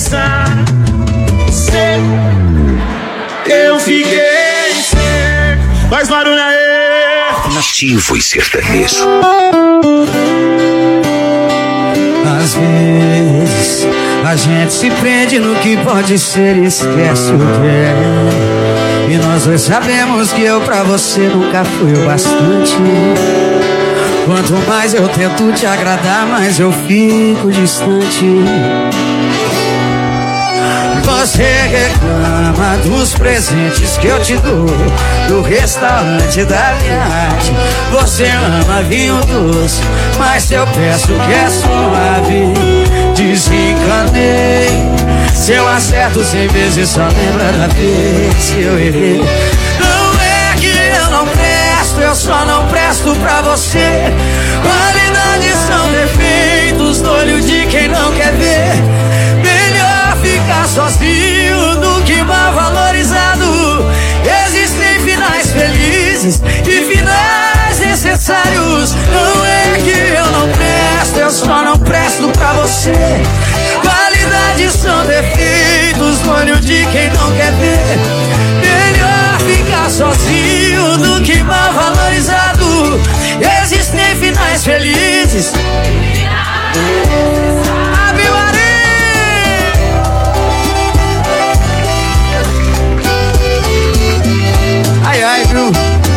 pensar. Sei, eu fiquei sem. Faz barulho aí. Nativo e sertanejo. Às vezes a gente se prende no que pode ser e esquece o que é. E nós dois sabemos que eu pra você nunca fui o bastante. Quanto mais eu tento te agradar, mais eu fico distante. Você reclama dos presentes que eu te dou, do restaurante da viagem. Você ama vinho doce, mas eu peço que é suave. Desencanei, se eu acerto 100 vezes, só lembra da vez que eu errei. Não é que eu não presto, eu só não presto pra você. Qualidades são defeitos no olho de quem não quer ver. Melhor ficar sozinho do que mal valorizado. Existem finais felizes e finais necessários. Não é que eu não presto, eu só não presto pra você. Qualidades são defeitos no olho de quem não quer ver. Melhor ficar sozinho do que mal valorizado. Existem finais felizes. Ave Maria! Ai, ai, viu?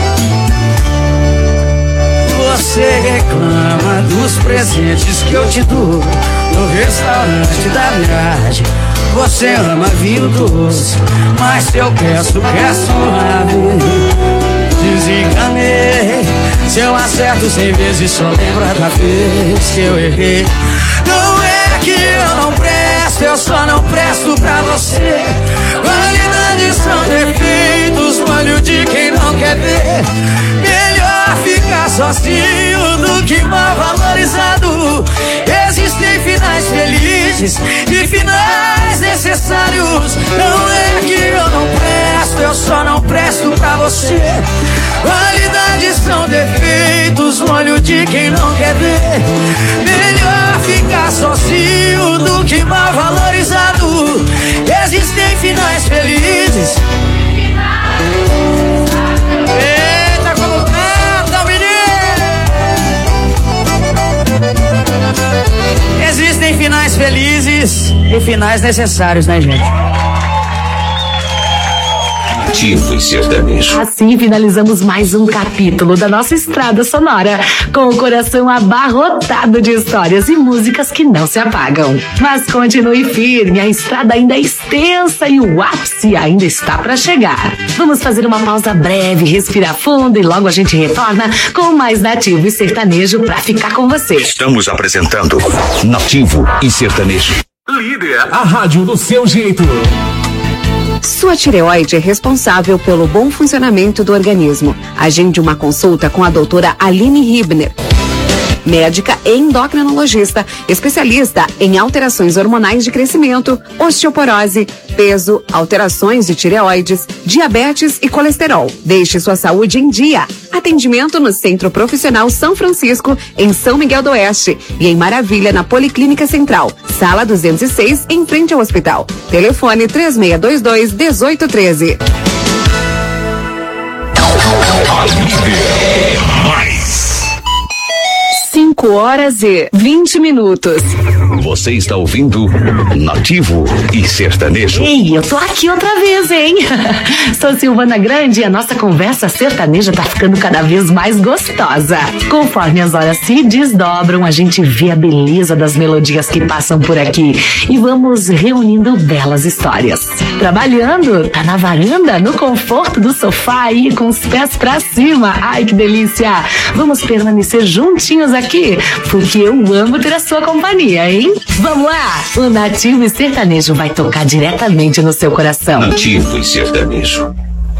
Você reclama dos presentes que eu te dou no restaurante da viagem. Você ama vinho doce, mas eu peço que é suave. Desenganei, se eu acerto 100 vezes, só lembra da vez que eu errei. Não é que eu não presto, eu só não presto pra você. Qualidades são defeitos no olho de quem não quer ver. Melhor ficar sozinho do que mal valorizado. Existem finais felizes e finais necessários. Não é que eu não presto, eu só não presto pra você. Qualidades são defeitos no olho de quem não quer ver. Melhor ficar sozinho do que mal valorizado. Existem finais felizes. Eita, como canta, menino! Existem finais felizes e finais necessários, né, gente? Nativo e sertanejo. Assim finalizamos mais um capítulo da nossa estrada sonora, com o coração abarrotado de histórias e músicas que não se apagam. Mas continue firme, a estrada ainda é extensa e o ápice ainda está para chegar. Vamos fazer uma pausa breve, respirar fundo e logo a gente retorna com mais Nativo e Sertanejo para ficar com você. Estamos apresentando Nativo e Sertanejo. Líder, a rádio do seu jeito. Sua tireoide é responsável pelo bom funcionamento do organismo. Agende uma consulta com a doutora Aline Hibner, médica e endocrinologista, especialista em alterações hormonais de crescimento, osteoporose, peso, alterações de tireoides, diabetes e colesterol. Deixe sua saúde em dia. Atendimento no Centro Profissional São Francisco, em São Miguel do Oeste, e em Maravilha, na Policlínica Central, Sala 206, em frente ao hospital. Telefone 3622-1813. A líder é mais. 5h20. Você está ouvindo Nativo e Sertanejo. Ei, eu tô aqui outra vez, hein? Sou Silvana Grande e a nossa conversa sertaneja tá ficando cada vez mais gostosa. Conforme as horas se desdobram, a gente vê a beleza das melodias que passam por aqui e vamos reunindo belas histórias. Trabalhando, tá na varanda, no conforto do sofá aí, com os pés pra cima. Ai, que delícia! Vamos permanecer juntinhos aqui, porque eu amo ter a sua companhia, hein? Vamos lá! O Nativo e Sertanejo vai tocar diretamente no seu coração. Nativo e Sertanejo.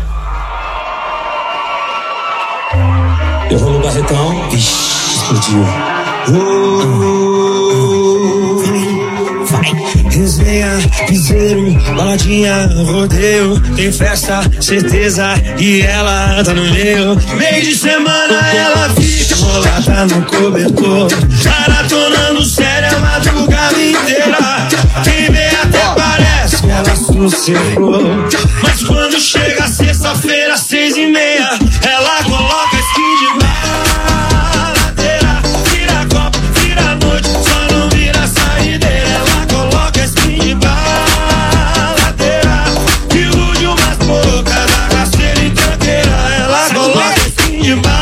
Eu vou no Barretão. Ixi, explodiu. Vai. Resenha, piseiro, baladinha, rodeio. Tem festa, certeza, e ela tá no meio. Meio de semana ela fica rolada no cobertor, maratonando sério a madrugada inteira. Quem vê até sossegou. Mas quando chega sexta-feira, 6h30, ela coloca skin de baladeira. Vira copo, vira noite, só não vira saideira. Ela coloca skin de baladeira. Ilude umas bocas da rasteira e tranqueira. Ela coloca skin de baladeira.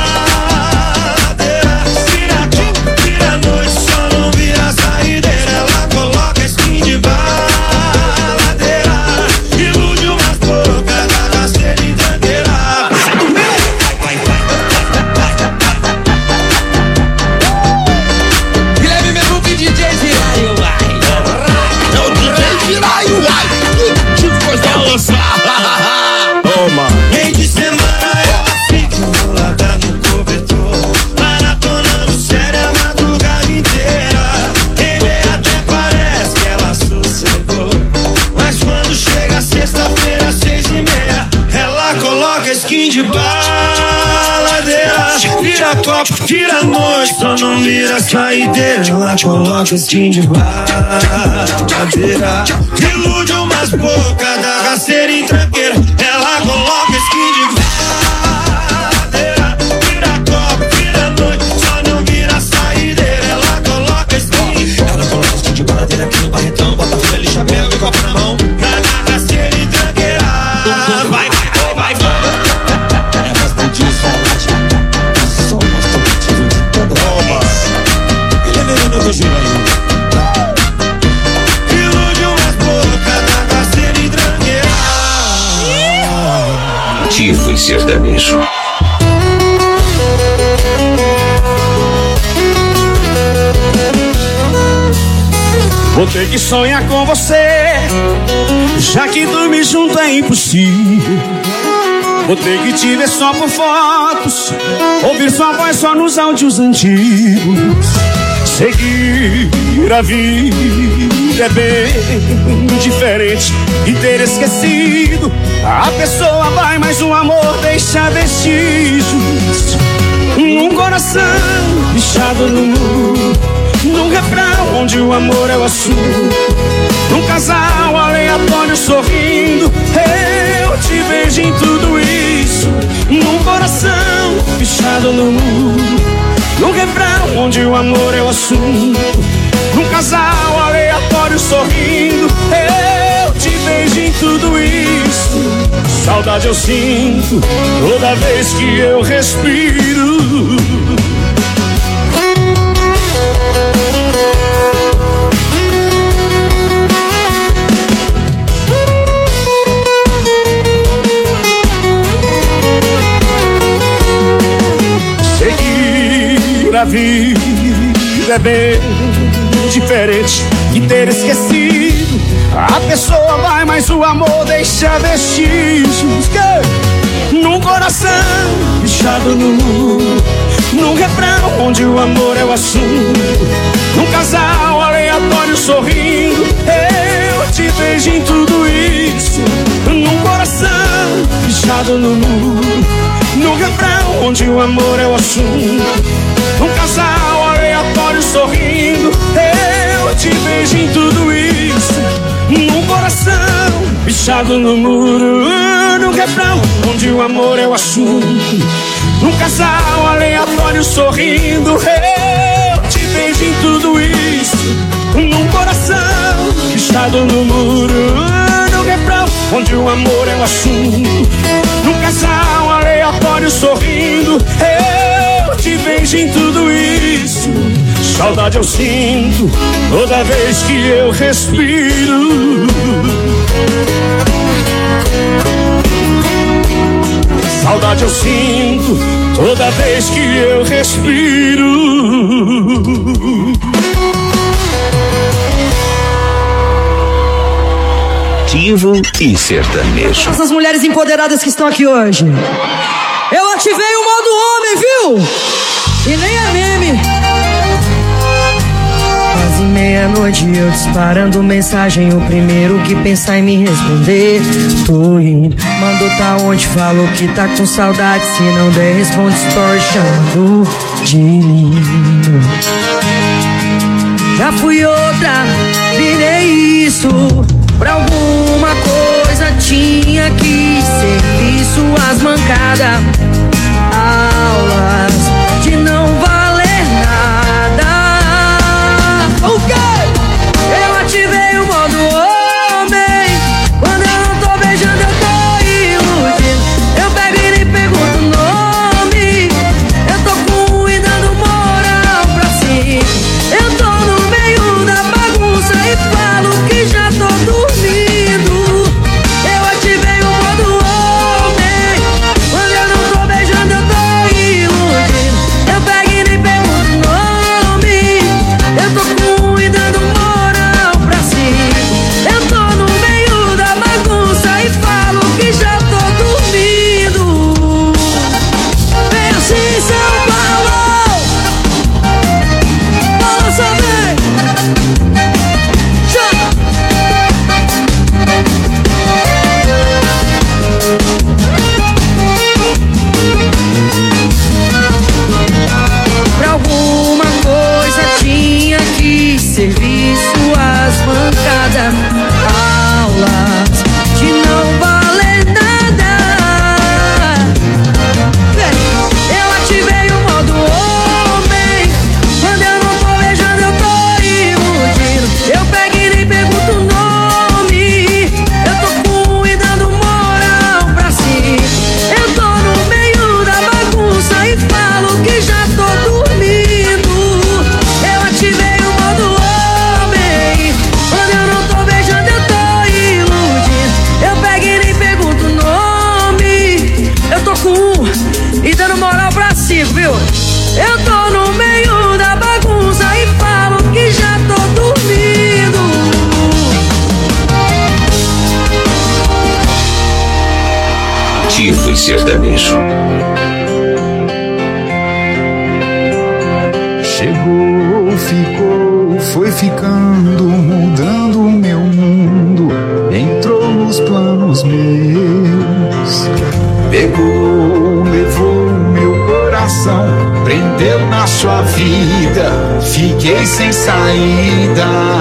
Meio de semana ela fica enrolada no cobertor, maratonando série a madrugada inteira. Ele até parece que ela sossegou, mas quando chega sexta-feira, 6h30, ela coloca skin de baladeira. Vira copo, vira noite, só não vira saideira. Ela coloca skin de baladeira. Ilude umas bocas da rasteira e tranqueira. Ela coloca skin de baladeira. Vira copo, vira noite, só não vira saideira. Ela coloca skin de baladeira aqui no barretão. Bota folha de chapéu e copo na mão. Na rasteira e tranqueira. Vai, vai, vai, vai. É bastante saudade. Só mostra o motivo de toda vez. Ele é menino do giro aí. Nativo e sertanejo. Vou ter que sonhar com você, já que dormir junto é impossível. Vou ter que te ver só por fotos, ouvir sua voz só nos áudios antigos. Seguir a vida é bem diferente de ter esquecido. A pessoa vai, mas o amor deixa vestígios. Num coração bichado no muro, num refrão onde o amor é o assunto. Num casal aleatório sorrindo, eu te vejo em tudo isso. Num coração bichado no muro, num refrão onde o amor é o assunto. Num casal aleatório sorrindo, eu te vejo em tudo isso. Saudade eu sinto toda vez que eu respiro. Seguir a vida é bem diferente de ter esquecido. A pessoa vai, mas o amor deixa vestígios. Num coração bichado no muro, num refrão onde o amor é o assunto. Num casal aleatório sorrindo, eu te vejo em tudo isso. Num coração bichado no muro, num refrão onde o amor é o assunto. Num casal aleatório sorrindo, eu te vejo em tudo isso. Num coração bichado no muro, num refrão onde o amor é o assunto. Num casal aleatório sorrindo, eu te vejo em tudo isso. Num coração bichado no muro, num refrão onde o amor é o assunto. Num casal aleatório sorrindo, eu te vejo em tudo isso. Saudade eu sinto toda vez que eu respiro. Saudade eu sinto toda vez que eu respiro. Nativo e sertanejo. Essas mulheres empoderadas que estão aqui hoje, eu ativei o modo homem, viu? E nem é meme. Quase meia-noite eu disparando mensagem. O primeiro que pensar em me responder, tô indo. Mandou tá onde, falou que tá com saudade. Se não der, responde story chamando de lindo. Já fui outra, virei isso pra alguma coisa. tinha que servir suas mancadas, aulas de não valer nada. O quê? Eu ativei o modo homem. Quando eu não tô beijando eu tô iludindo. Eu pego e nem pergunto o nome. Eu tô com e dando moral pra si. Eu tô no meio da bagunça e falo que já tô dormindo. Eu ativei o modo homem. Quando eu não tô beijando eu tô iludindo. Eu pego e nem pergunto o nome. Eu tô com e dando moral pra si. Eu tô no meio da bagunça e falo que já tô dormindo. Vem assim, São Paulo. Balança bem. Já. Pra alguma coisa tinha que servir suas bancadas, aulas de não valer nada. Eu ativei o modo homem. Quando eu não tô beijando eu tô iludindo. Eu pego e nem pergunto o nome. Eu tô com e dando moral pra si. Eu tô no meio da bagunça e falo que já tô dormindo. Eu ativei o modo homem. Quando eu não tô beijando eu tô iludindo. Eu pego e nem pergunto o nome. Eu tô com e dando moral pra si, viu? Eu tô no meio da bagunça e falo que já tô dormindo. Nativo e sertanejo. Chegou, ficou, foi ficando, mudando o meu mundo. Entrou nos planos meus. Pegou, levou o meu coração, prendeu na sua vida. Fiquei sem saída.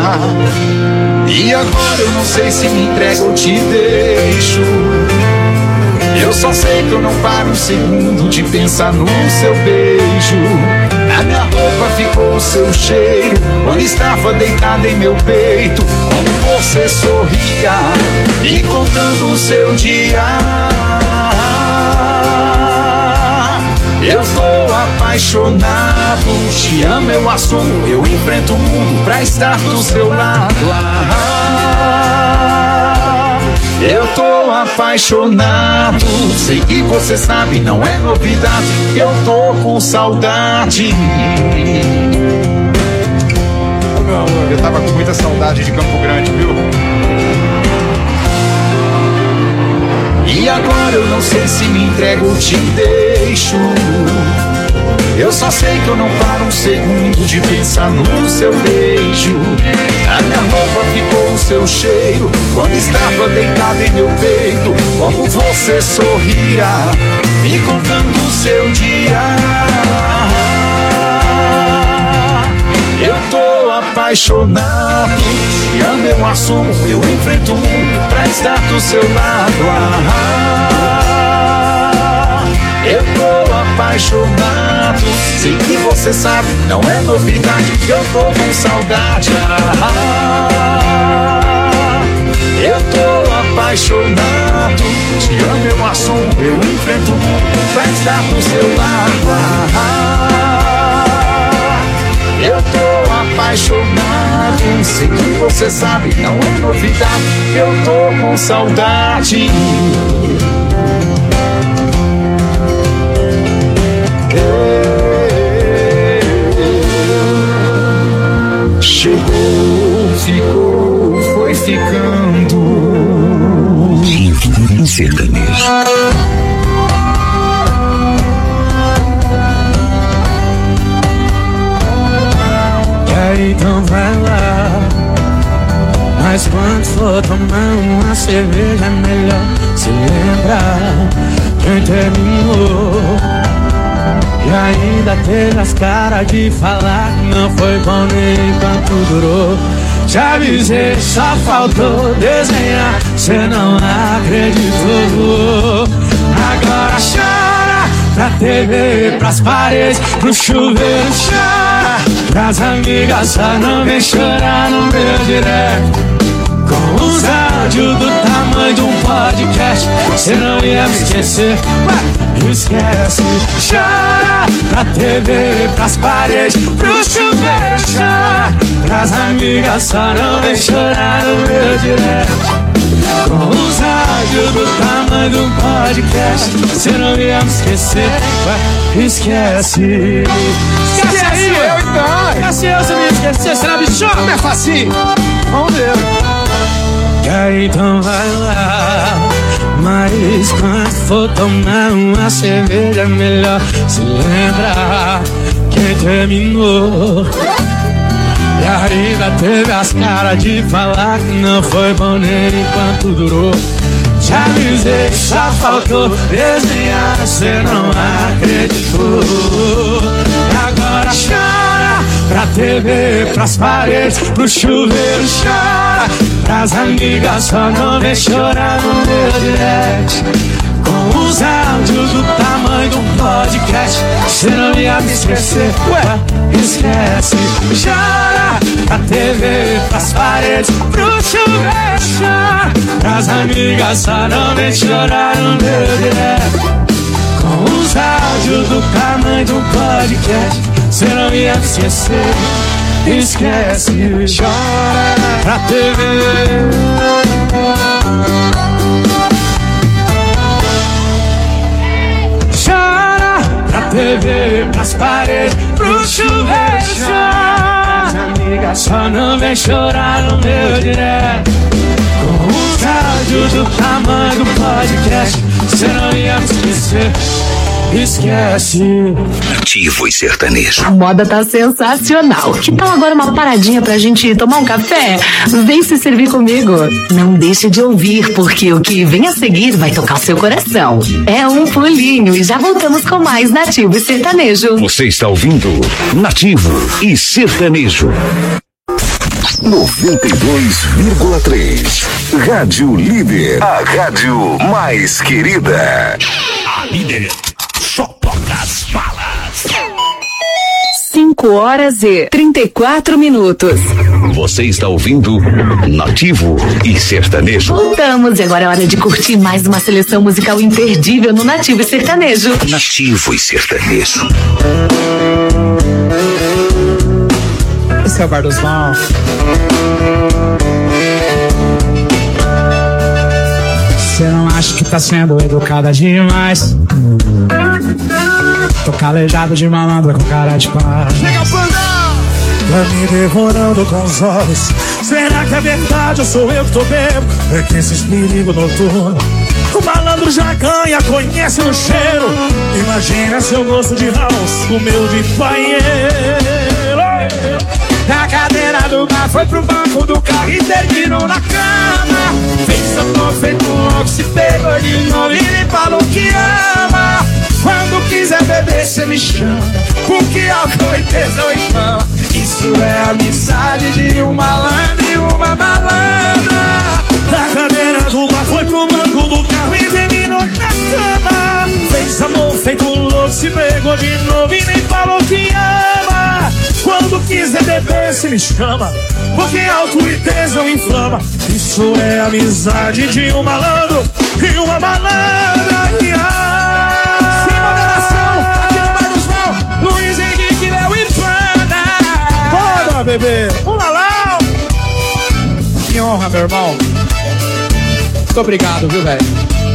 E agora eu não sei se me entrego ou te deixo. Eu só sei que eu não paro um segundo de pensar no seu beijo. Na minha roupa ficou o seu cheiro quando estava deitada em meu peito. Como você sorria e contando o seu dia. Eu tô apaixonado, te amo, eu assumo. Eu enfrento o mundo pra estar do seu lado. Eu tô apaixonado, sei que você sabe, não é novidade. Eu tô com saudade. Ô meu amor, eu tava com muita saudade de Campo Grande, viu? E agora eu não sei se me entrego ou te deixo. Eu só sei que eu não paro um segundo de pensar no seu beijo. A minha roupa ficou o seu cheiro quando estava deitada em meu peito. Como você sorria, me contando o seu dia. Eu tô apaixonado, te amo, eu assumo. Eu enfrento o mundo pra estar do seu lado. Eu tô apaixonado, sei que você sabe, não é novidade. Eu tô com saudade. Eu tô apaixonado, te amo, eu assumo. Eu enfrento o mundo pra estar do seu lado. Eu tô apaixonado, sei que você sabe, não é novidade. Eu tô com saudade. Chegou, ficou, foi ficando. Nativo e sertanejo. Então vai lá. Mas quando for tomar uma cerveja é melhor se lembrar quem terminou. E ainda teve as caras de falar que não foi bom nem enquanto durou. Te avisei, só faltou desenhar cê não acreditou. Agora chora pra TV, pras paredes, pro chuveiro chora. Pras amigas só não vem chorar no meu direct. Com os áudios do tamanho de um podcast, cê não ia me esquecer, esquece. Chora pra TV, pras paredes, pro chuveiro chora. Pras amigas só não vem chorar no meu direct. Com os áudios do tamanho de um podcast, cê não ia me esquecer, esquece. Esquece aí, eu então. Esquece eu, você me esqueceu, será bichona? Não é facinho. Vamos ver. Então vai lá, mas quando for tomar uma cerveja melhor se lembra quem terminou. E ainda teve as caras de falar que não foi bom nem enquanto durou. Te avisei que só faltou desenhar, cê não acreditou. E agora chora pra TV, pras paredes, pro chuveiro chora. Pras amigas só não vem chorar no meu direct. Com os áudios do tamanho de um podcast, cê não ia me esquecer, esquece. Chora pra TV, pras paredes, pro chuveiro chora. Pras amigas só não vem chorar no meu direct. Com os áudios do tamanho de um podcast, cê não ia me esquecer, esquece. Chora pra TV. Chora pra TV, pras paredes, pro chuveiro chora. As amigas só não vem chorar no meu direct. Com os áudios do tamanho do podcast, cê não ia me esquecer, esquece. Nativo e sertanejo. A moda tá sensacional. Que tal agora uma paradinha pra gente tomar um café? Vem se servir comigo. Não deixe de ouvir, porque o que vem a seguir vai tocar o seu coração. É um pulinho e já voltamos com mais Nativo e Sertanejo. Você está ouvindo Nativo e Sertanejo. 92,3. Rádio Líder. A rádio mais querida. A líder só toca as balas. 5h34. Você está ouvindo Nativo e Sertanejo. Voltamos e agora é hora de curtir mais uma seleção musical imperdível no Nativo e Sertanejo. Nativo e Sertanejo. Esse é o Bar dos Maus. Você não acha que tá sendo educada demais? Tô calejado de malandra com cara de paz. Chega, Pandão! Tá me devorando com os olhos. Será que é verdade ou sou eu que tô bebo? É que esses perigos noturnos o malandro já ganha, conhece o cheiro. Imagina seu gosto de house, o meu de banheiro. Da cadeira do bar foi pro banco do carro e terminou na cama. Fez amor feito louco, se pegou de novo e me falou que ama. Quando quiser beber cê me chama, porque álcool e tesão e fama. Isso é amizade de um malandro e uma malandra. Da cadeira do bar foi pro banco do carro e terminou na cama. Fez amor feito louco, se pegou de novo e nem falou que ama. Quando quiser beber cê me chama, porque álcool e tesão inflama. Isso é amizade de um malandro e uma malandra. Sem moderação, aqui no Bar dos Maus, Luiz Henrique, Léo e Panda. Bora, bebê, vamos lá. Que honra, meu irmão. Muito obrigado, viu, velho?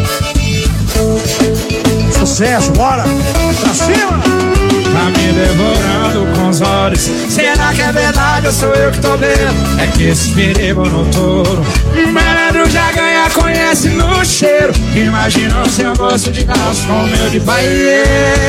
Sucesso, bora! Pra cima! Tá me devorando com os olhos. Será que é verdade ou sou eu que tô vendo? É que esse perigo noturno malandro já ganha, conhece no cheiro. Imagina o seu gosto de calço com o meu de banheiro.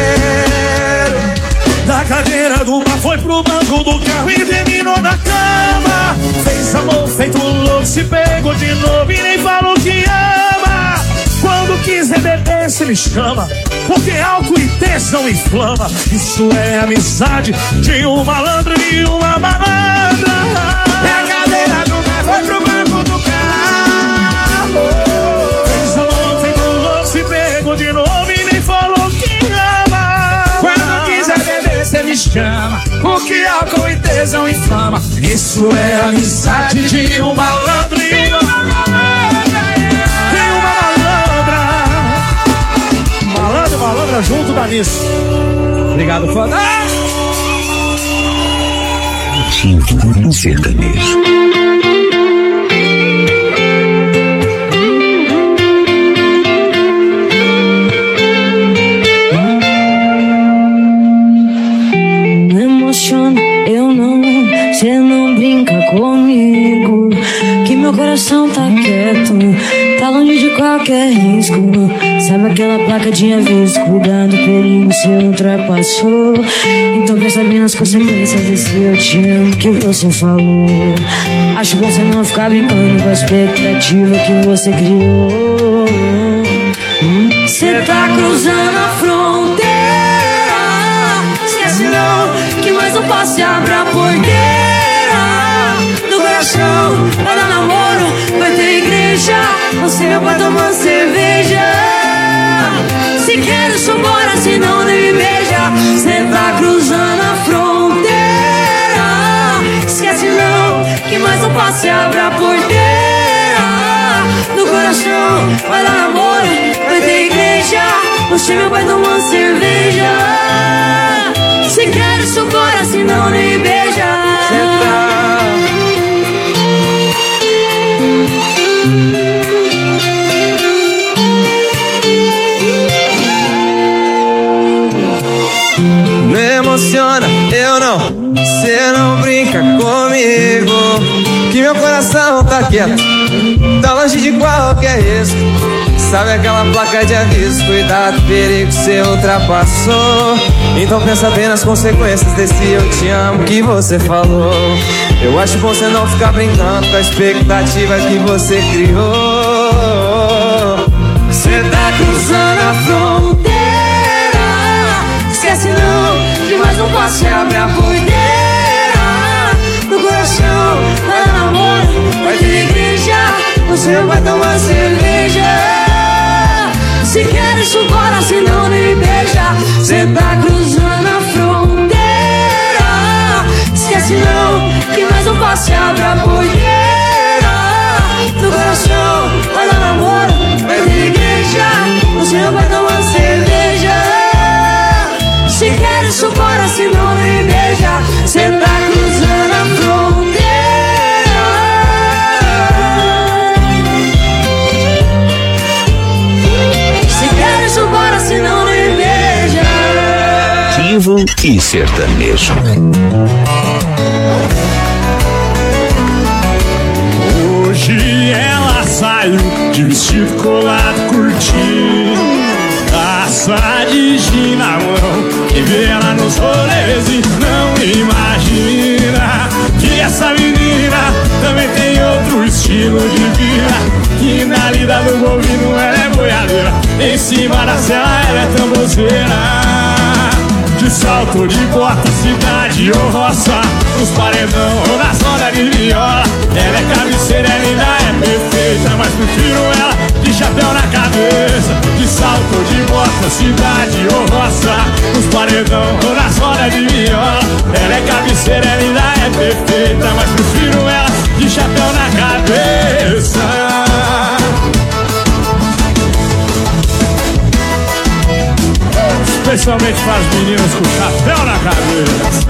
Da cadeira do bar foi pro banco do carro e terminou na cama. Fez amor feito louco, se pegou de novo e nem falou que ama. Quando quiser beber cê me chama, porque álcool e tesão inflama. Isso é amizade de um malandro e uma malandra. É a cadeira do bar foi pro banco do carro. que álcool e tesão inflama. Isso é a amizade de um malandro e uma malandra. Malandro e malandra junto da Miss. Obrigado, foda. Nativo sertanejo. Eu não, cê não brinca comigo, que meu coração tá quieto, tá longe de qualquer risco. Sabe aquela placa de aviso, cuidado, perigo, cê ultrapassou. Então pensa bem nas consequências desse eu te amo que você falou. Acho bom você não ficar brincando com a expectativa que você criou. Cê tá cruzando a fronteira, esquece não, que mais um passo e abre a porteira do coração. Vai dar namoro, vai ter igreja, você vai tomar cerveja. Se quer isso, bora, se não nem me beija. Cê tá cruzando a fronteira, esquece não, que mais um passo e abre a porteira do coração. Vai dar namoro, vai ter igreja, você vai tomar cerveja. Se quer isso, bora, se não nem me beija. Não emociona, eu não, cê não brinca comigo, que meu coração tá quieto, tá longe de qualquer risco. Sabe aquela placa de aviso, cuidado, perigo, cê ultrapassou. Então pensa bem nas consequências desse eu te amo que você falou. Eu acho bom você não ficar brincando com a expectativa que você criou. Cê tá cruzando a fronteira, esquece não, que mais um passo e abre a porteira do coração. Vai dar namoro, vai ter igreja, você vai tomar cerveja. Se quer isso, bora, se não nem me beija. Cê tá cruzando a fronteira, esquece não, que mais um passo e abre a porteira do coração. Vai dar namoro, vai ter igreja, você vai tomar cerveja. Se quer isso, bora, se não nem me beija. Cê tá cruzando a fronteira. Bora, se não me beija. Nativo e sertanejo. Hoje ela saiu de vestido colado, curtindo, taça de gin na mão. Quem vê ela nos rolês e não imagina que essa menina também tem outro estilo de vida. Que na lida do bovino ela é boiadeira, em cima da cela ela é tambozeira. De salto, de bota, cidade ou roça, nos paredão ou na zona de viola. Ela é cabeceira, ela ainda é perfeita, mas prefiro ela de chapéu na cabeça. De salto, de bota, cidade ou roça, nos paredão ou na zona de viola. Ela é cabeceira, ela ainda é perfeita, mas prefiro ela de chapéu na cabeça. Especialmente para as meninas com chapéu na cabeça.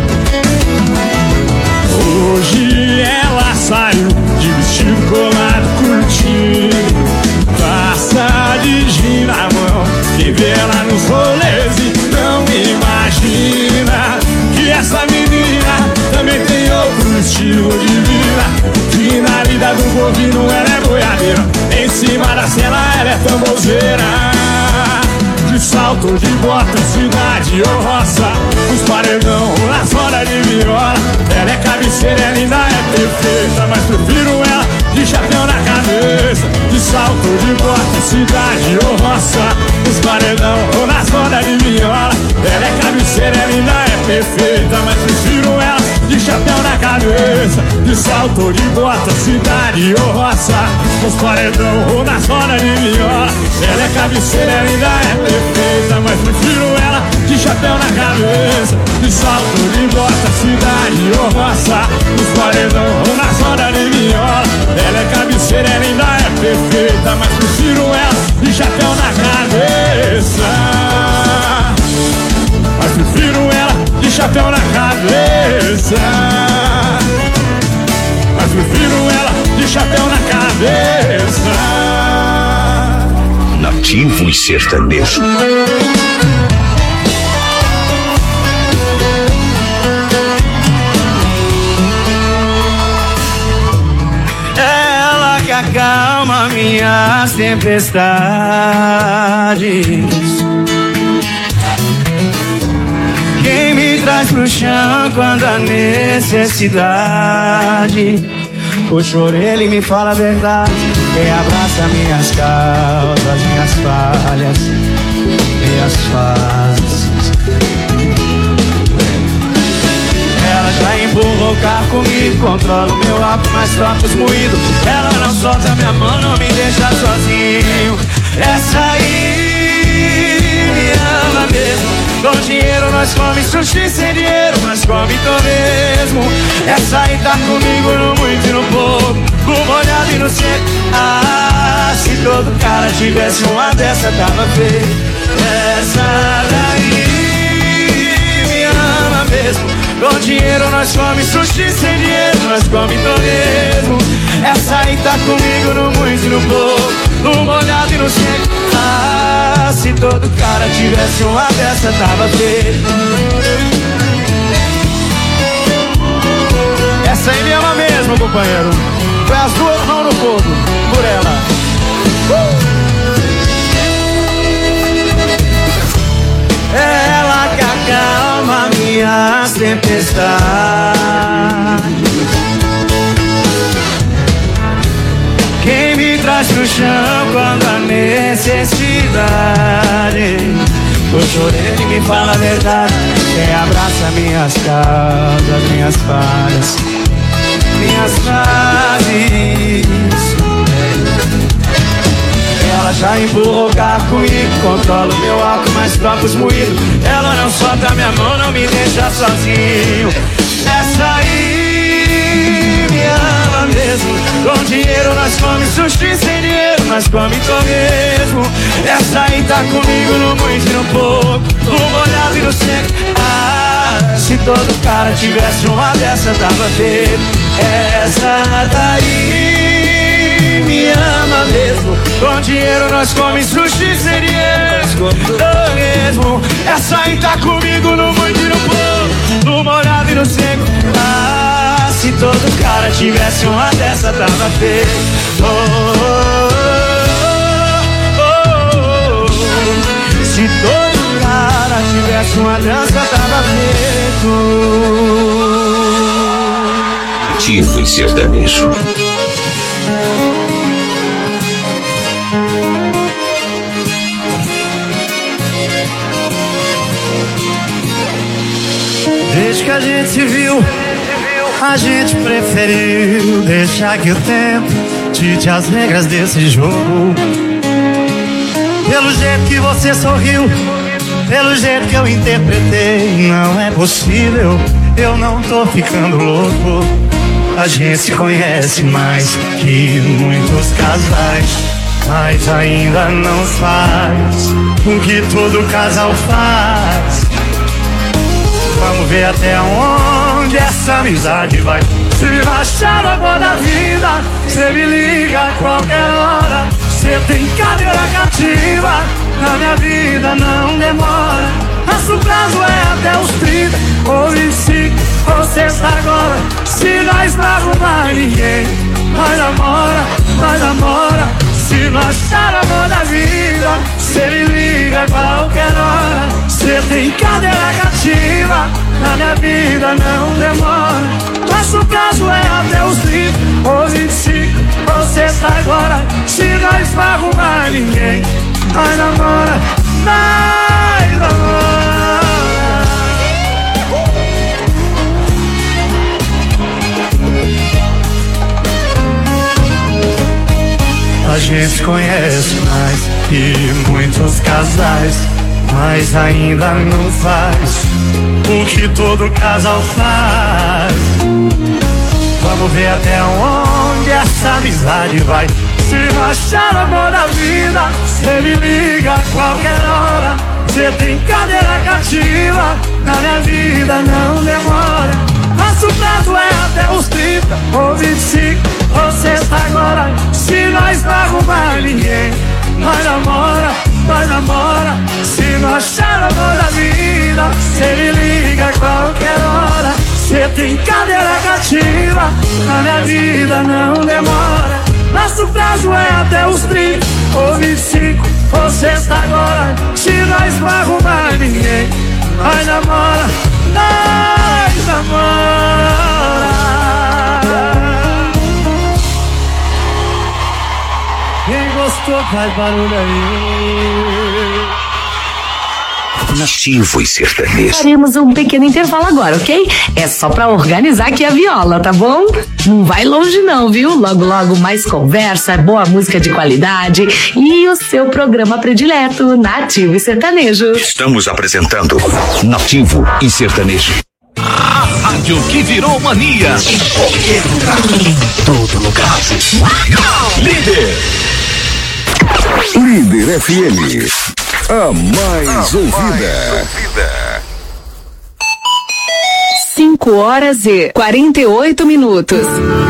Hoje ela saiu de vestido colado, curtindo, taça de gin na mão. Quem vê ela nos rolês e não imagina que essa menina também tem outro estilo de vida. Que na lida do bovino ela é boiadeira, em cima da cela ela é tambozeira. De salto, de bota, cidade ou roça, os paredão ou na zona de viola. Ela é cabeceira, ela ainda é perfeita, mas prefiro ela de chapéu na cabeça. De salto, de bota, cidade ou roça, os paredão ou na zona de viola. Ela é cabeceira, ela ainda é perfeita, mas prefiro ela de chapéu na cabeça. De salto, de bota, cidade ou roça, os paredão ou na zona de viola. Ela é cabeceira, ela ainda é perfeita, mas prefiro ela de chapéu na cabeça, de salto de bota, cidade ou roça, nos paredão ou nas rodas de viola. Ela é cabeceira, ela ainda é perfeita, mas prefiro ela de chapéu na cabeça. Mas prefiro ela de chapéu na cabeça. Mas prefiro ela de chapéu na cabeça. Nativo e sertanejo. Ela que acalma minhas tempestades, quem me traz pro chão quando há necessidade. Puxa a orelha e me fala a verdade, quem abraça minhas causas, minhas falhas, minhas fases. Ela já empurrou o carro comigo, controla o meu álcool, mas troca os moídos. Ela não solta minha mão, não me deixa sozinho. Essa aí me ama mesmo. Com dinheiro nós come sushi, sem dinheiro nós come torresmo. Essa aí tá comigo no muito e no pouco, no molhado e no seco. Ah, se todo cara tivesse uma dessa tava feio. Essa daí me ama mesmo. Com dinheiro nós come sushi, sem dinheiro nós come torresmo. Essa aí tá comigo no muito e no pouco, no molhado e no seco. Ah, se todo cara tivesse uma dessa tava feio. Essa aí me ama mesmo, companheiro. Põe as duas mãos no fogo por ela. Ela que acalma minhas tempestades, quem me traz pro chão quando há necessidade. Puxa a orelha e me fala a verdade, quem abraça minhas causas, minhas falhas, minhas fases. Ela já empurrou o carro comigo, controla o meu álcool, mas troca os moídos. Ela não solta minha mão, não me deixa sozinho. Essa aí me ama mesmo. Com dinheiro nós come sushi, sem dinheiro nós come torresmo. Essa aí tá comigo no muito e no pouco, no molhado e no seco. Ah, se todo cara tivesse uma dessa tava feio. Essa daí me ama mesmo. Com dinheiro nós come sushi, sem dinheiro nós come torresmo. Essa aí tá comigo no muito e no pouco, no molhado e no seco. Ah, se todo cara tivesse uma dessa tava feio. Oh, oh, oh, oh, oh. Se todo cara tivesse uma dança tava feito. Nativo e sertanejo. Desde que a gente se viu, a gente preferiu deixar que o tempo dite as regras desse jogo. Pelo jeito que você sorriu, pelo jeito que eu interpretei, não é possível, eu não tô ficando louco. A gente se conhece mais que muitos casais, mas ainda não faz o que todo casal faz. Vamos ver até onde essa amizade vai. Se baixar a boa da vida, cê me liga a qualquer hora. Cê tem cadeira cativa, na minha vida não demora. Nosso prazo é até os 30 ou 25, ou sexta agora. Se nós não arrumar ninguém, nós namora, nós namora. Se não achar a boa da vida, cê me liga a qualquer hora. Cê tem cadeira cativa, na minha vida não demora. Nosso prazo é até os 30 ou 25, ou sexta agora. Se nós não arrumar ninguém, nós namora, nós namora. A gente conhece mais que muitos casais, mas ainda não faz o que todo casal faz. Vamos ver até onde essa amizade vai. Se não achar amor da vida, cê me liga a qualquer hora. Cê tem cadeira cativa, na minha vida não demora. Nosso prazo é até os 30 ou 25, ou sexta agora. Se nós não arrumar ninguém, nós namora, nós namora. Se não achar amor da vida, cê me liga a qualquer hora. Cê tem cadeira cativa, na minha vida não demora. Nosso prazo é até os 30 ou 25, ou sexta agora. Se nós não arrumar ninguém, nós namora, nós namora. Quem gostou faz barulho aí. Nativo e sertanejo. Faremos um pequeno intervalo agora, ok? É só pra organizar aqui a viola, tá bom? Não vai longe não, viu? Logo, logo mais conversa, boa música de qualidade e o seu programa predileto, Nativo e Sertanejo. Estamos apresentando Nativo e Sertanejo. A rádio que virou mania. Em qualquer lugar. Em todo lugar. Líder. Líder FM. A mais ouvida. 5h48.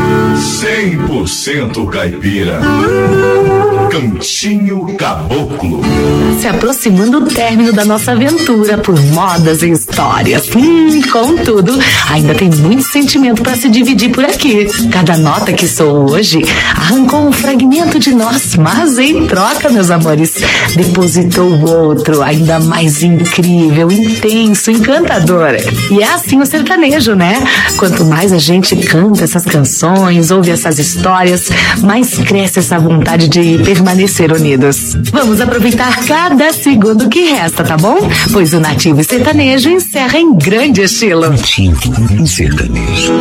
100% caipira. Cantinho Caboclo. Se aproximando do término da nossa aventura por modas e histórias. Contudo, ainda tem muito sentimento para se dividir por aqui. Cada nota que soou hoje arrancou um fragmento de nós, mas em troca, meus amores, depositou outro ainda mais incrível, intenso, encantador. E é assim o sertanejo, né? Quanto mais a gente canta essas canções, ouve essas histórias, mais cresce essa vontade de permanecer unidos. Vamos aproveitar cada segundo que resta, tá bom? Pois o Nativo e Sertanejo encerra em grande estilo. Nativo e Sertanejo.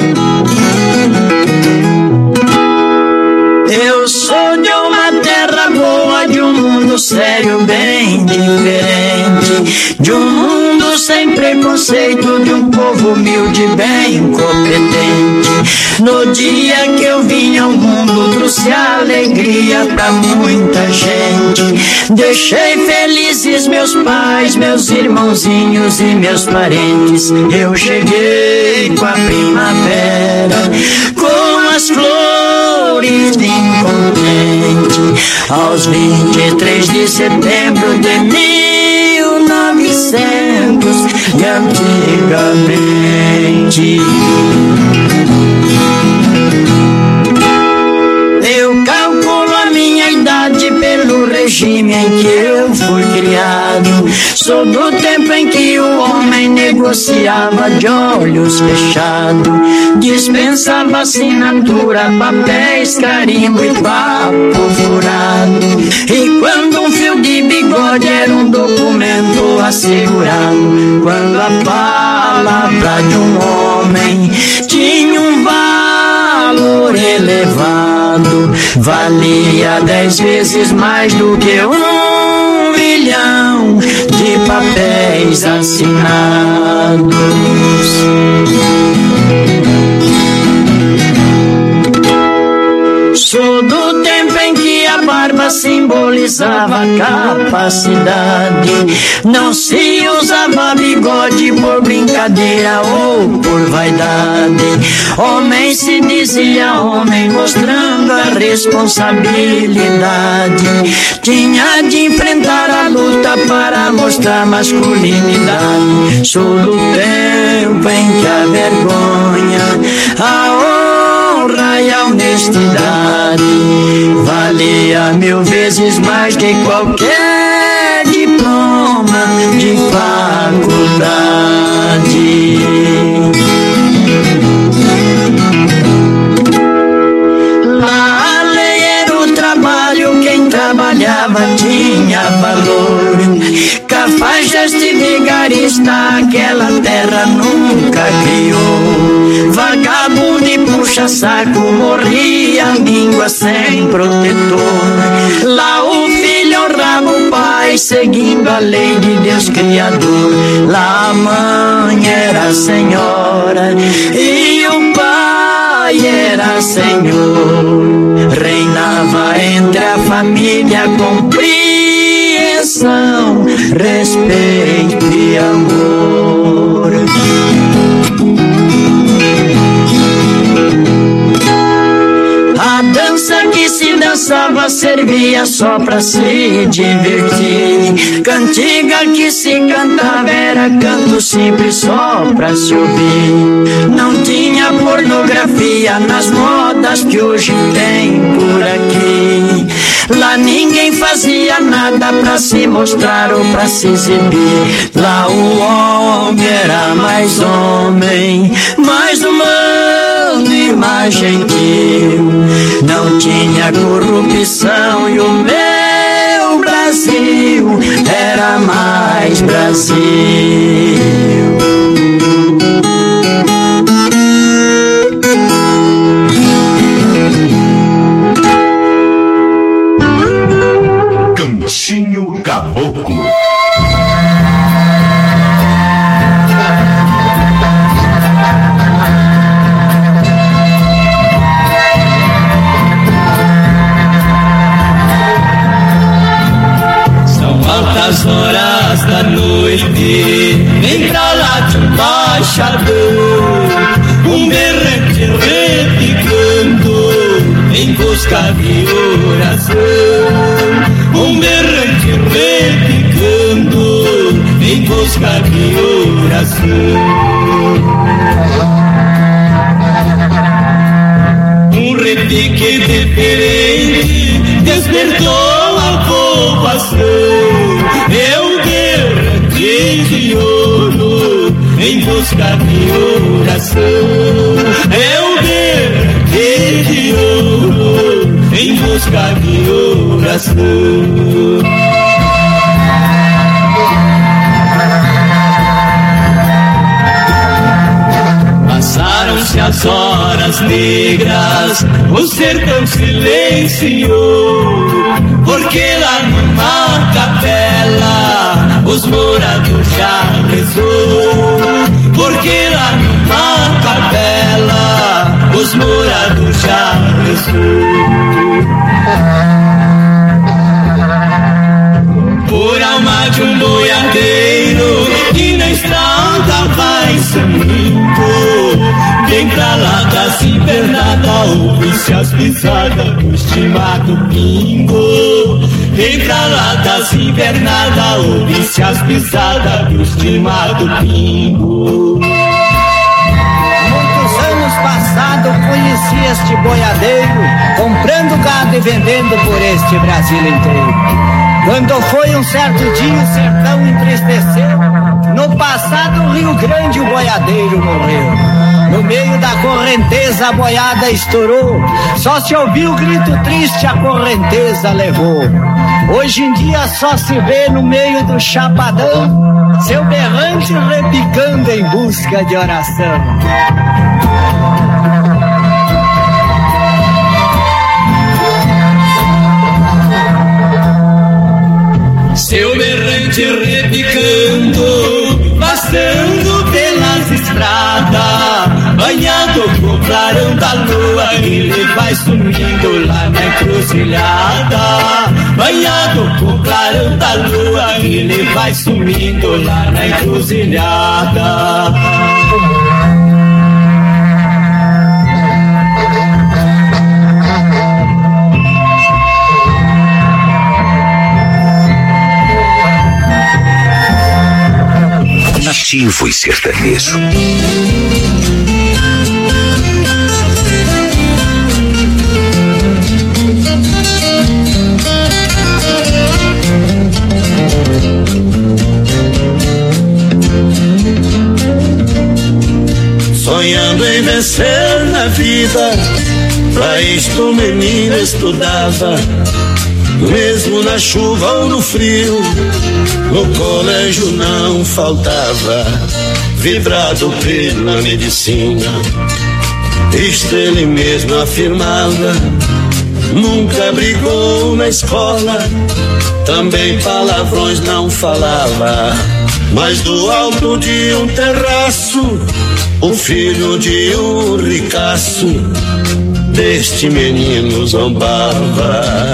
Eu sou de uma terra boa, de um mundo sério bem diferente, de um mundo sem preconceito, de um povo humilde bem competente. No dia que eu vim ao mundo, trouxe alegria pra muita gente. Deixei felizes meus pais, meus irmãozinhos e meus parentes. Eu cheguei com a primavera, com as flores de contente, aos 23 de setembro de 1900 e antigamente. Eu calculo a minha idade pelo regime em que eu fui criado. Sou do tempo em que o homem negociava de olhos fechados, dispensava assinatura, papéis, carimbo e papo furado. E quando um fio de bigode era um documento assegurado, quando a palavra de um homem tinha um valor elevado, valia 10 vezes mais do que 1 milhão de papéis assinados. Sou do tempo em que a barba simbolizava capacidade, não se usava bigode por brincadeira ou por vaidade. Homem se dizia homem, mostrando a responsabilidade. Tinha de enfrentar a luta para mostrar masculinidade. Sou do tempo em que a vergonha, a honra e a honestidade valia 1000 vezes mais que qualquer diploma de faculdade. Lá a lei era o trabalho, quem trabalhava tinha valor. Cafajeste e vigarista aquela terra nunca criou. Vagabundo e puxa-saco morria, língua sem protetor. Lá o filho honrava o pai foi seguindo a lei de Deus Criador. Lá a mãe era senhora e o pai era senhor. Reinava entre a família compreensão, respeito e amor. A dança que se dançava servia só pra se divertir. Cantiga que se cantava era canto simples só pra se ouvir. Não tinha pornografia nas modas que hoje tem por aqui. Lá ninguém fazia nada pra se mostrar ou pra se exibir. Lá o homem era mais homem, mais humano e mais gentil. Não tinha corrupção e o meu Brasil era mais Brasil. Canchinho Caboclo. Altas horas da noite, vem pra lá de um baixador, um berrante repicando em busca de oração. Um berrante repicando em busca de oração. Um repique diferente despertou a povoação. Eu derreti de ouro em busca de oração. Eu derreti de ouro em busca de oração. Passaram-se as horas negras, o sertão silenciou, porque lá numa capela os moradores já rezou. Porque lá numa capela os moradores já rezou. Por alma de um boiadeiro que na estrada vai sumindo, vem pra lá da cibernada, ouve-se as pisadas do estimado pingo. Vem pra lá da cibernada, ouve-se as pisadas do estimado pingo. Muitos anos passados conheci este boiadeiro, comprando gado e vendendo por este Brasil inteiro. Quando foi um certo dia o sertão entristeceu, no passado Rio Grande o boiadeiro morreu. No meio da correnteza a boiada estourou, só se ouviu o grito triste, a correnteza levou. Hoje em dia só se vê no meio do chapadão seu berrante repicando em busca de oração. Seu berrante repicando, passando pelas estradas, banhado com o clarão da lua, ele vai sumindo lá na encruzilhada. Banhado com o clarão da lua, ele vai sumindo lá na encruzilhada. Nativo e sertanejo. Sonhando em vencer na vida, pra isto o menino estudava. Mesmo na chuva ou no frio, no colégio não faltava. Vibrado pela medicina, isto ele mesmo afirmava. Nunca brigou na escola, também palavrões não falava, mas do alto de um terraço, o filho de um ricaço deste menino zombava.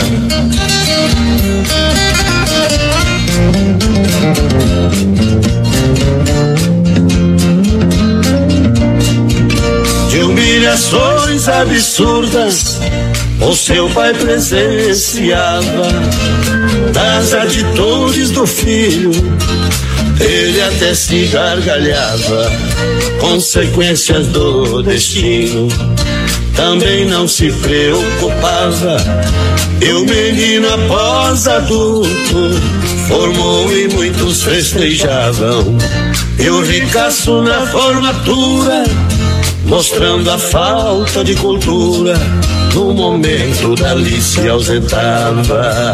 De humilhações absurdas o seu pai presenciava, das atitudes do filho ele até se gargalhava. Consequências do destino também não se preocupava. E o menino após adulto formou e muitos festejavam. E o ricaço na formatura, mostrando a falta de cultura, no momento dali se ausentava.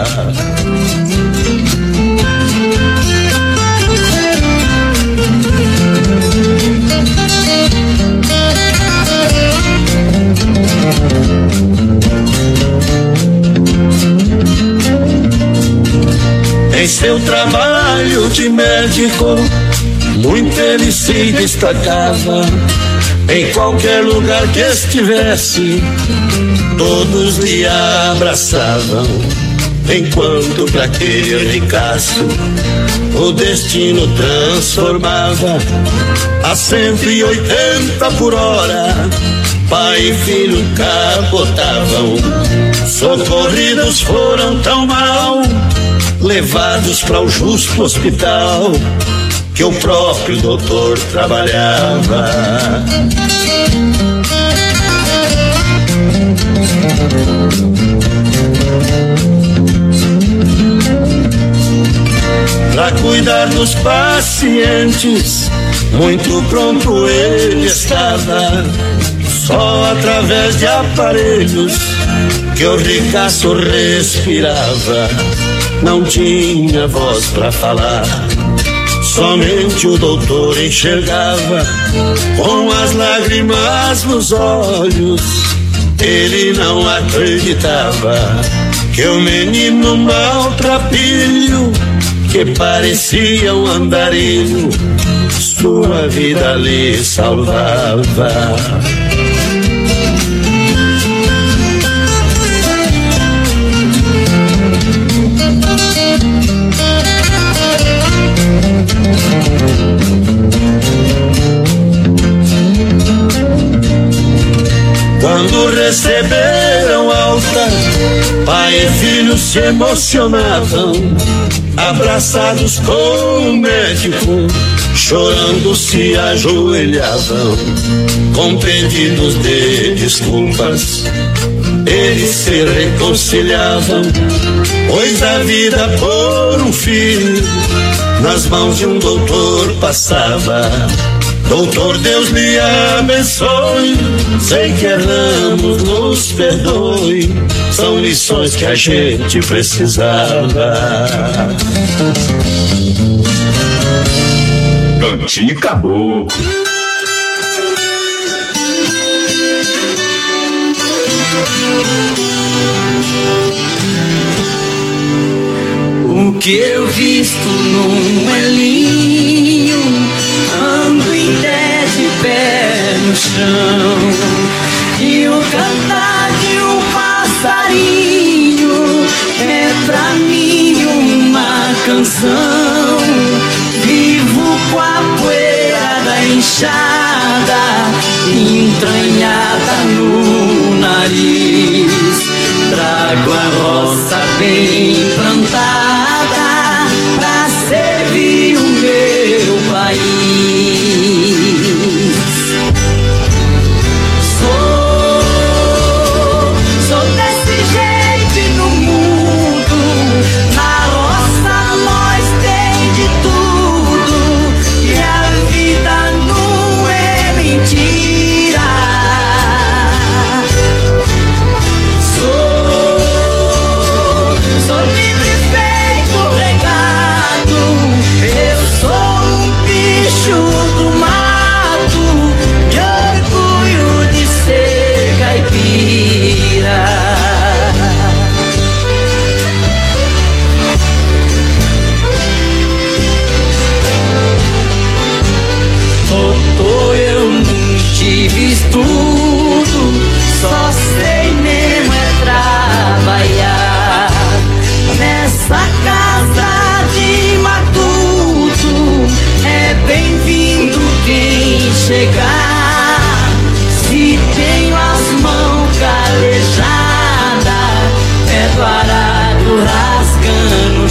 Em seu trabalho de médico, muito ele se destacava. Em qualquer lugar que estivesse, todos lhe abraçavam. Enquanto pra aquele ricaço o destino transformava a 180 por hora. Pai e filho capotavam, socorridos foram tão mal, levados para o justo hospital que o próprio doutor trabalhava. Para cuidar dos pacientes, muito pronto ele estava. Só através de aparelhos que o ricaço respirava. Não tinha voz para falar, somente o doutor enxergava. Com as lágrimas nos olhos, ele não acreditava que o menino maltrapilho, que parecia um andarilho, sua vida lhe salvava. Quando receberam alta, pai e filho se emocionavam, abraçados com o médico, chorando se ajoelhavam. Com pedidos de desculpas, eles se reconciliavam, pois a vida por um filho nas mãos de um doutor passava. Doutor, Deus lhe abençoe, sei que erramos, nos perdoe, são lições que a gente precisava. Cantinho Caboclo. O que eu visto num elinho, ando em pé de pé no chão, e o cantar de um passarinho é pra mim uma canção. Vivo com a poeira da enxada entranhada no nariz, trago a roça bem plantada pra servir o meu país. Sou desse jeito no mundo, na roça nós tem de tudo, e a vida não é mentira. Sou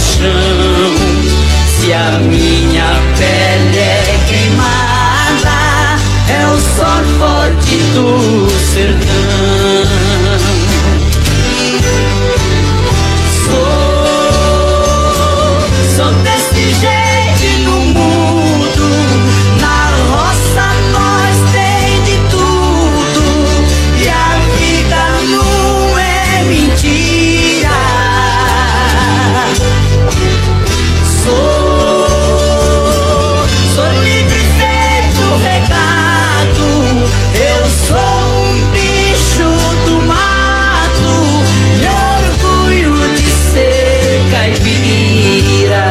chão. Se a minha pele é queimada, é o sol forte do sertão. Sou desse jeito no mundo, na roça nós tem de tudo, e a vida não é mentira. Sou livre feito regado, eu sou um bicho do mato, e orgulho de ser caipira.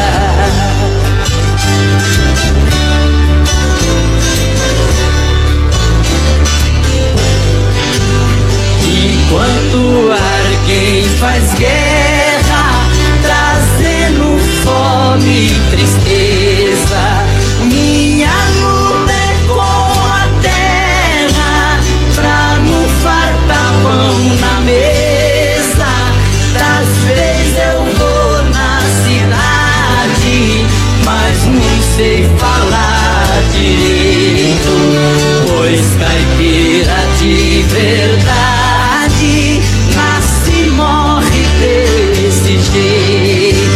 Enquanto alguém faz guerra, trazendo fome e tristeza, minha luta é com a terra, pra não fartar pão na mesa. Das vezes eu vou na cidade, mas não sei falar direito, pois caipira de verdade nasce e morre desse jeito.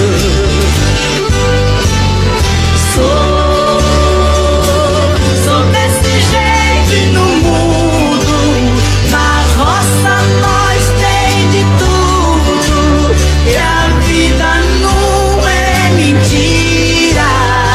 Sou desse jeito no mundo, na roça nós tem de tudo, e a vida não é mentira.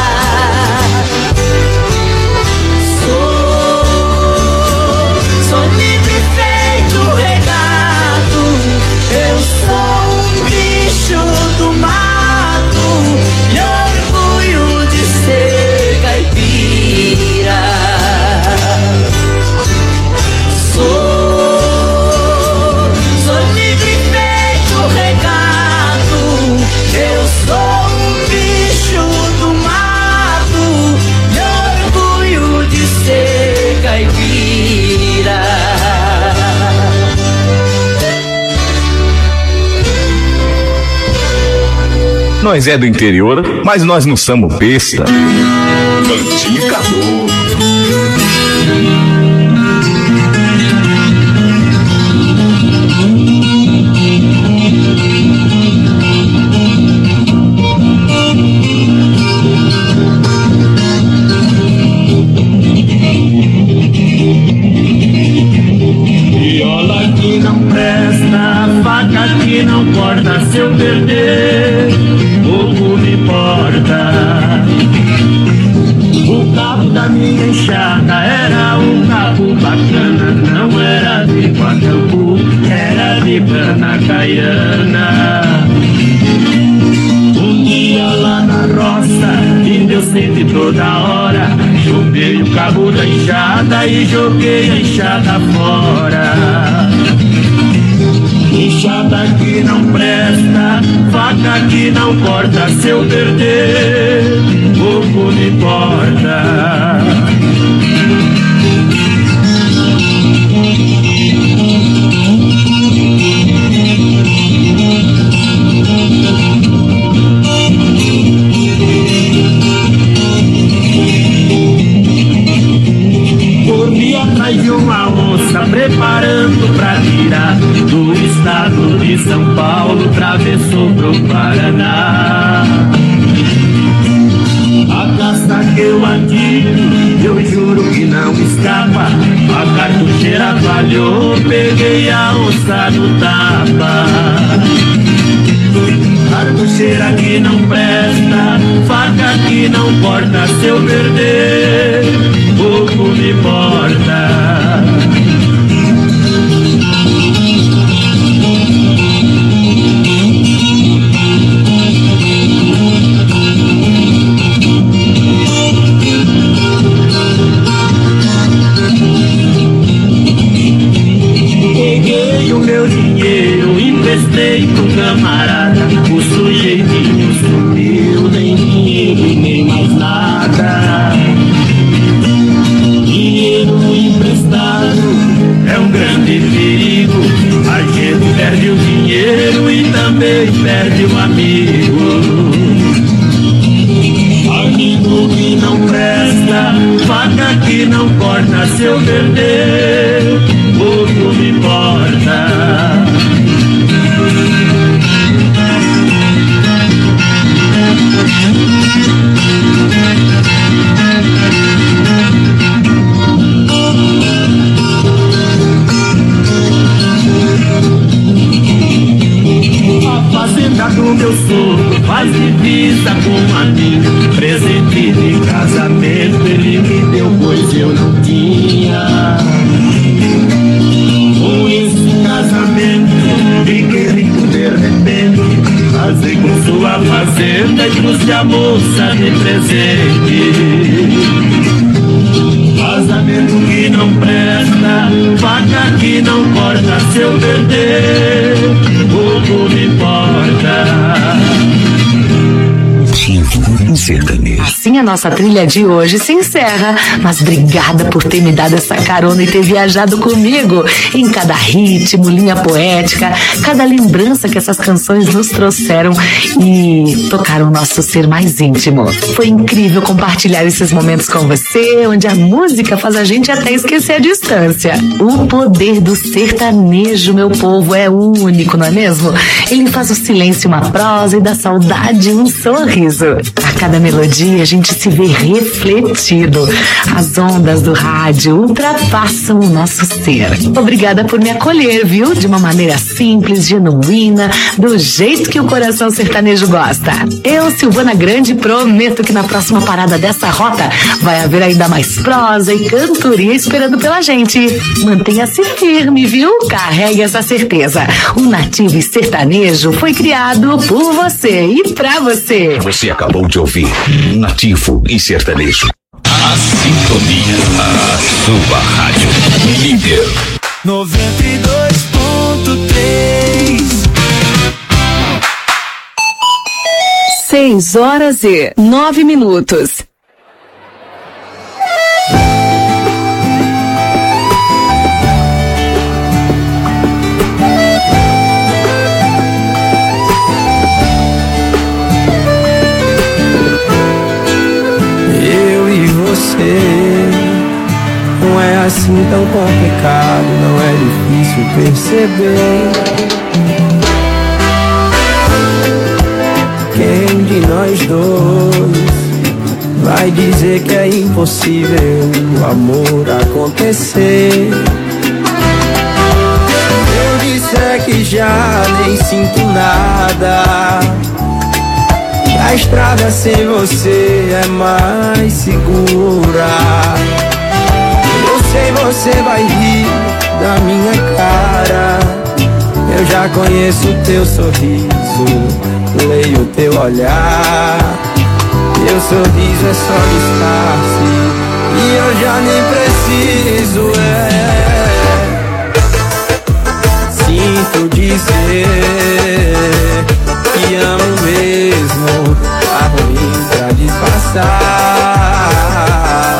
Sou livre feito regado, eu sou um bicho do mato, e orgulho de ser caipira. Sou livre feito regado, eu sou um bicho do mato, e orgulho de ser caipira. Nós é do interior, mas nós não somos besta. Canticador. Viola que não presta, faca que não corta, se eu perder, pouco me importa. O cabo da minha enxada era um cabo bacana, não era de Guacambu, era de Panacaiana. Um dia lá na roça, e deu sede toda hora, chupei o cabo da enxada e joguei a enxada fora. Enxada que não presta, faca que não corta, se eu perder, pouco me importa. Corri atrás de uma onça, preparando pra tirar do estado de São Paulo, atravessou pro Paraná. A caça que eu atiro, eu juro que não escapa. A cartucheira falhou, peguei a onça no tapa. Cartucheira que não presta, faca que não corta, se eu perder, pouco me importa. Peguei o meu dinheiro, emprestei pro camarada, o sujeitinho sumiu, nem dinheiro e nem mais nada. Dinheiro emprestado é um grande perigo, a gente perde o dinheiro e também perde meu amigo. Amigo que não presta, faca que não corta, se eu perder, pouco me importa. A fazenda do meu sogro faz divisa com a minha. Presente de casamento ele me deu, pois eu não tinha. Com esse casamento fiquei rico de repente. Casei com sua fazenda e trouxe a moça de presente. Casamento que não presta, faca que não corta, se eu perder, pouco me importa. Sertanejo. Assim a nossa trilha de hoje se encerra, mas obrigada por ter me dado essa carona e ter viajado comigo em cada ritmo, linha poética, cada lembrança que essas canções nos trouxeram e tocaram o nosso ser mais íntimo. Foi incrível compartilhar esses momentos com você, onde a música faz a gente até esquecer a distância. O poder do sertanejo, meu povo, é único, não é mesmo? Ele faz o silêncio uma prosa e da saudade um sorriso. A cada melodia a gente se vê refletido. As ondas do rádio ultrapassam o nosso ser. Obrigada por me acolher, viu? De uma maneira simples, genuína, do jeito que o coração sertanejo gosta. Eu, Silvana Grande, prometo que na próxima parada dessa rota vai haver ainda mais prosa e cantoria esperando pela gente. Mantenha-se firme, viu? Carregue essa certeza. O Nativo e Sertanejo foi criado por você e pra você. Você acabou de ouvir Nativo e Sertanejo. A sintonia, a sua rádio líder. 92.3. 6h09. Não é assim tão complicado, não é difícil perceber. Quem de nós dois vai dizer que é impossível o amor acontecer? Eu disser que já nem sinto nada, a estrada sem você é mais segura. Eu sei você vai rir da minha cara, eu já conheço o teu sorriso, leio o teu olhar. Teu sorriso é só disfarce e eu já nem preciso, Sinto dizer que amo mesmo, tá ruim pra disfarçar.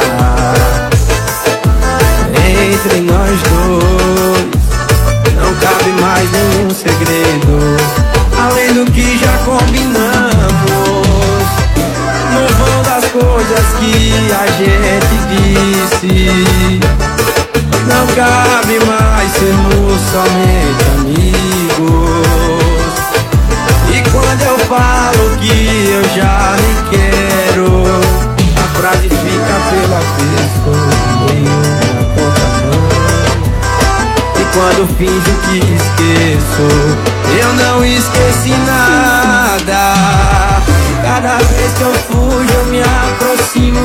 Entre nós dois não cabe mais nenhum segredo, além do que já combinamos. No vão das coisas que a gente disse, não cabe mais sermos somente amigos. E quando eu falo que eu já nem quero, a frase fica pela pessoa meio na contramão. E quando finjo que esqueço, eu não esqueci nada. Cada vez que eu fujo eu me aproximo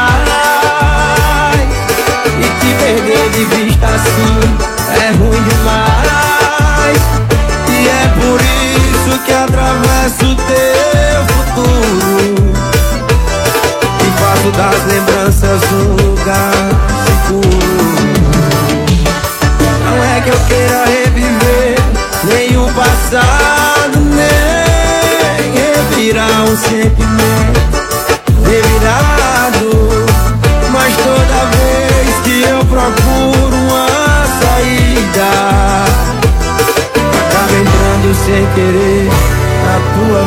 mais, e te perder de vista assim é ruim demais. E é por isso que atravesso o teu futuro e faço das lembranças um lugar seguro. Não é que eu queira reviver nem o passado, nem revirar um sentimento revirado, mas toda vez que eu procuro uma saída, acaba entrando sem querer na tua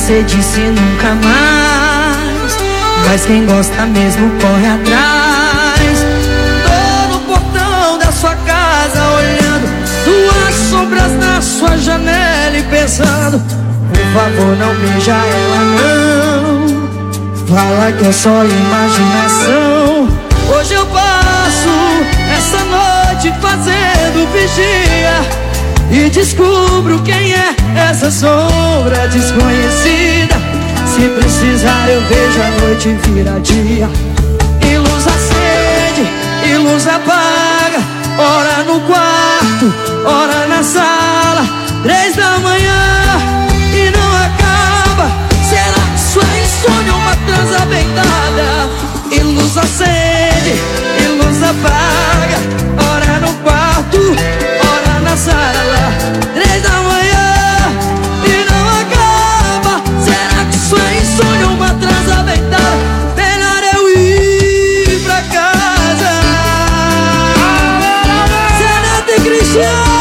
você disse nunca mais, mas quem gosta mesmo corre atrás. Tô no portão da sua casa olhando duas sombras na sua janela e pensando, por favor não beija ela não, fala que é só imaginação. Hoje eu passo essa noite fazendo vigia e descubro quem é essa sombra desconhecida. Se precisar eu vejo a noite virar dia. E luz acende, e luz apaga, ora no quarto, ora na sala, 3 da manhã e não acaba. Será que isso é insônia ou uma transa bem dada? E luz acende, e luz apaga, ora no quarto, ora na sala, 3 da manhã e não acaba. Será que isso é insônia ou uma transa bem dada? Melhor eu ir pra casa. Zé Neto e Cristiano.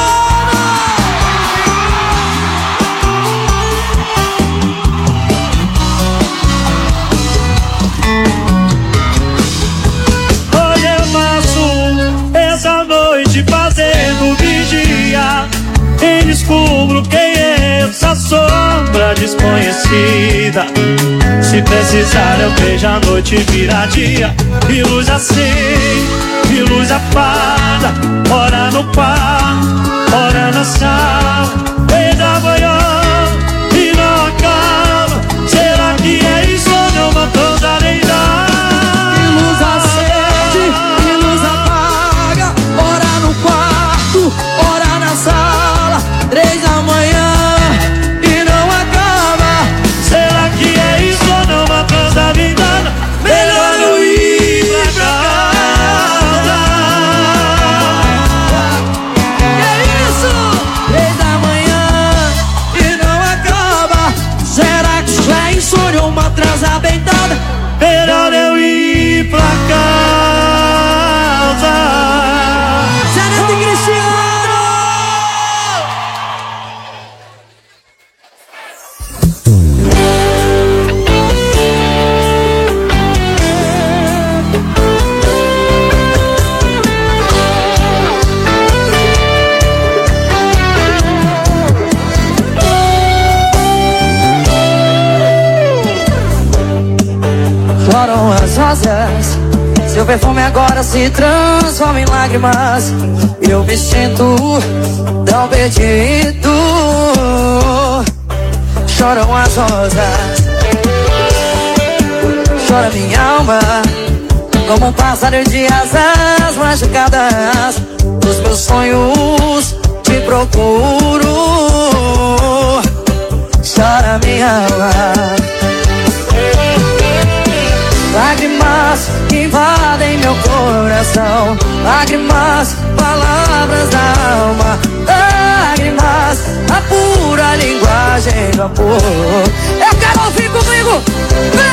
Fazendo vigia e descubro quem é essa sombra desconhecida. Se precisar eu vejo a noite virar dia. E luz acende, e luz apaga, ora no quarto, ora na sala, 3 da manhã e não acaba. Será que é isso ou não? Uma toda nem dá. E luz acende, e luz apaga, ora no quarto, ora na sala, 3 da manhã e não acaba. Será que é isso ou não? Uma transa vingada. Melhor eu ir pra casa. Que isso? 3 da manhã e não acaba. Será que isso é insônia ou uma transa bem dada? Melhor eu ir pra casa. Zé Neto e Cristiano. Choram as rosas, seu perfume agora se transforma em lágrimas. Eu me sinto tão perdido. Choram as rosas, chora minha alma, como um pássaro de asas machucadas. Nos meus sonhos te procuro. Chora minha alma, lágrimas que invadem meu coração, lágrimas, palavras da alma, lágrimas, a pura linguagem do amor. Eu quero ouvir comigo.